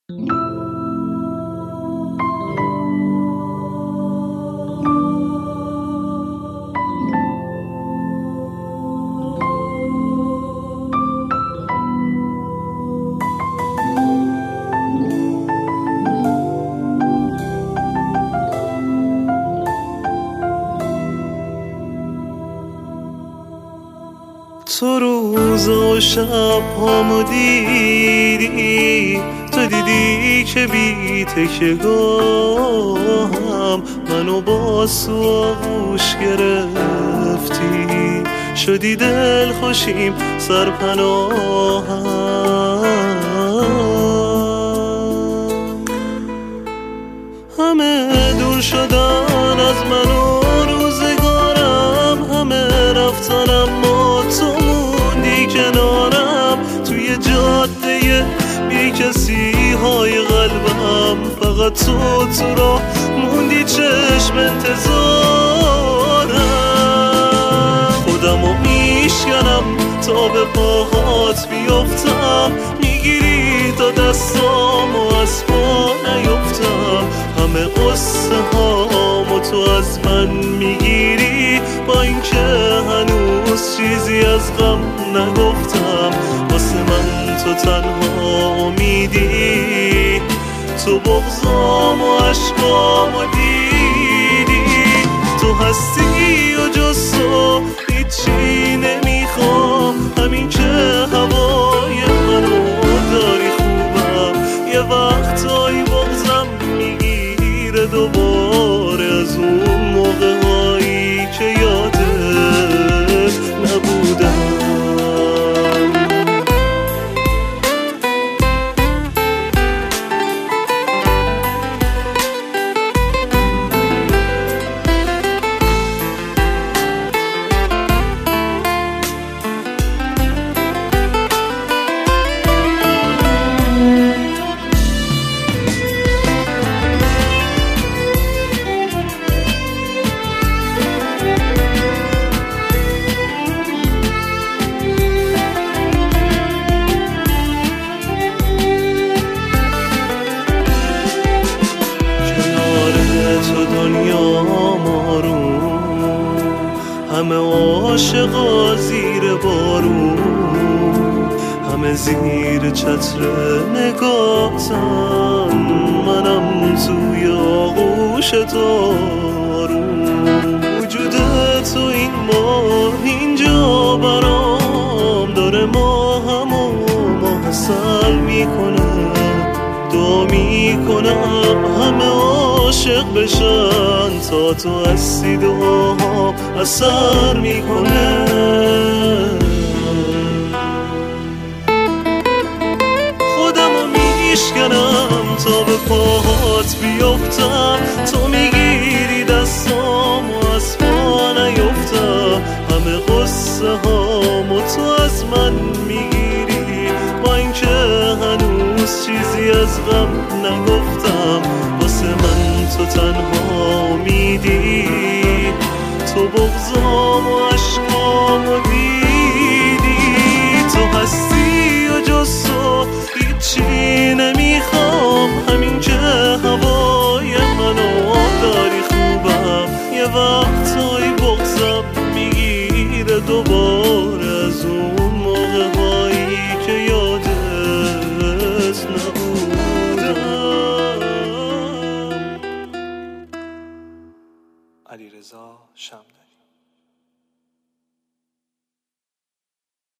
تو روز و شب هامو دیدی، تو دیدی که بی تکیه‌گاهم منو با آغوش گرفتی، شدی دل خوشیم سرپناهم. همه دور شدن از من و روزگارم، همه رفتن اما تو موندی کنارم. توی جاده بی کسی های قلبم فقط تو راه موندی چشم انتظارم. خودمو میشکنم تا به پاهات بیافتم، میگیری تا دستامو از پا نیفتم. همه قصه هامو تو از من میگیری، با اینکه هنوز چیزی از غم نگفتم. واسه من تو تنها امیدی، تو بغضام و عشقامو دیدی. تو هستی و جز تو هیچی نمیخوام، همین که هوای منو داری خوبم. یه وقتایی بغضم میگیره دوباره از اون موقع هایی که یادت نبودم. همه عاشقا زیر بارون، همه زیر چتر نگاهتن، منم توی آغوش تارون. وجود تو این ماه اینجا برام داره ماهمو محصل میکنه. دعا میکنم همه عاشق بشن تا تو هستی، دعاها اثر میکنه. خودمو میشکنم تا به پاهات بیافتم، تو میگیری دستامو از پا نیفتم. همه قصه هامو تو از من میگیری، با اینکه هنوز چیزی از غم نگفتم. واسه من تو تنها امیدی، تو بغضام و عشقامو دیدی. تو هستی و جز تو هیچی نمیخوام، همین که هوای منو داری خوبم. یه وقتایی بغضم میگیره دوباره از اون موقع هایی که یادت نبودم. علیرضا شمدانی.